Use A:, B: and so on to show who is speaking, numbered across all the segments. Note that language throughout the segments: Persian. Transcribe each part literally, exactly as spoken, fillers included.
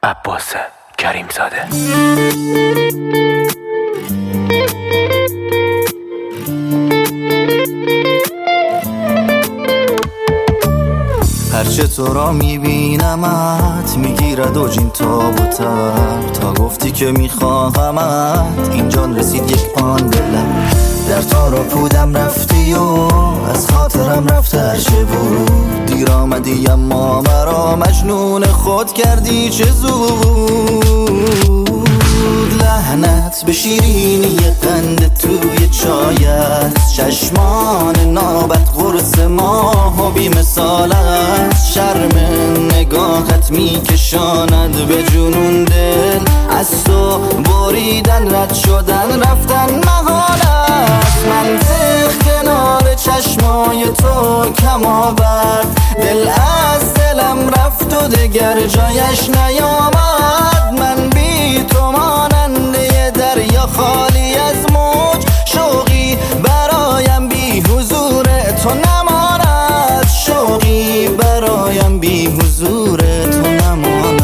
A: عباس کریم زاده.
B: هرچه تو را میبینمت میگیرد و جین تاب و تب، تا گفتی که میخواهمت این جان رسید یک آن دلم. در تا را پودم رفتی و از خاطرم رفت هرچه بود، دیر آمدی اما مرا مجنون خود کردی چه زود. لعنت به شیرینی قند توی چایت، چشمان نابت قرص ماه و بی مثالت، شرم نگاهت میکشاند به جنون دل، از تو بریدن رد شدن رفتن محالت. منطق کنار چشمای تو کم آورد، دل از دلم رفت و دگر جایش نیامد. من بی تو ماننده دریا خالی از موج، شوقی برایم بی حضور تو نماند، شوقی برایم بی حضور تو نماند.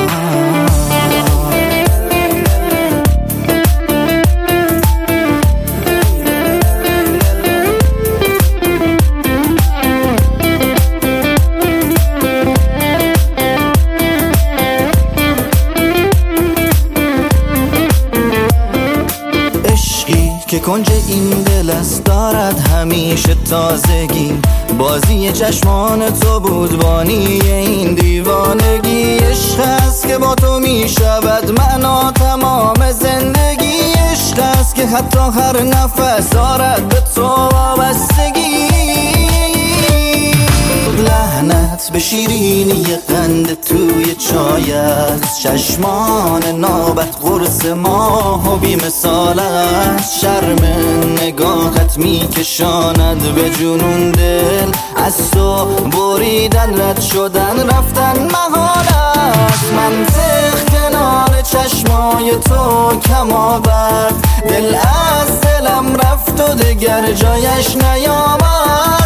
B: که کنج این دل است دارد همیشه تازگی، بازی چشمان تو بود بانی این دیوانگی. عشق است که با تو می شود معنا تمام زندگی، عشق است که حتی هر نفس دارد به تو وابستگی. لعنت به شیرینی قند توی چایت، چشمان نابت قرص ماه و بی مثالت، شرم نگاهت میکشاند به جنون دل، از تو بریدن رد شدن رفتن محالت. منطق کنار چشمای تو کم آورد، دل از دلم رفت و دگر جایش نیامد.